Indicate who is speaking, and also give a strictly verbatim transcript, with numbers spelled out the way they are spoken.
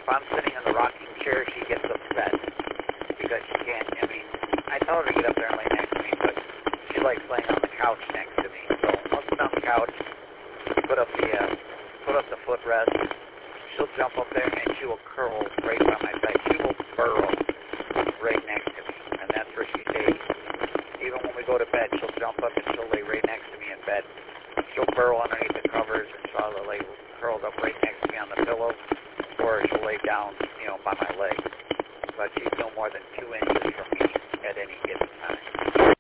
Speaker 1: if I'm sitting in the rocking chair, she gets upset because she can't. I mean, I tell her to get up there and lay next to me, but she likes laying on the couch next to me. So I'll sit on the couch, put up the uh, put up the footrest. She'll jump up there and she will curl right by my side. She will burrow right next to me, and that's where she stays. Even when we go to bed, she'll jump up and she'll lay right next to me in bed. She'll burrow underneath the covers and she'll either lay curled up right next to me on the pillow, or she'll lay down, you know, by my leg. But she's no more than two inches from me at any given time.